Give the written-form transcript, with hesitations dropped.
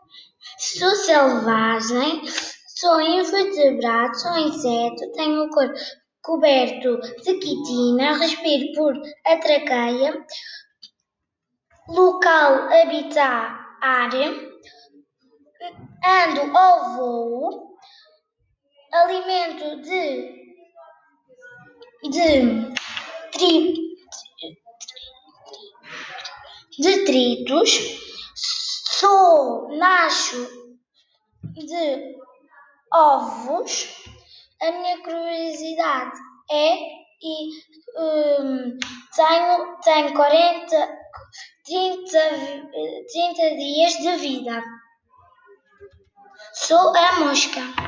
Sou selvagem, sou invertebrado, sou inseto, tenho o corpo coberto de quitina, respiro por traqueia, local habitat ar, ando ao voo, alimento detritos, nasço de ovos. A minha curiosidade é tenho 30 dias de vida. Sou a mosca.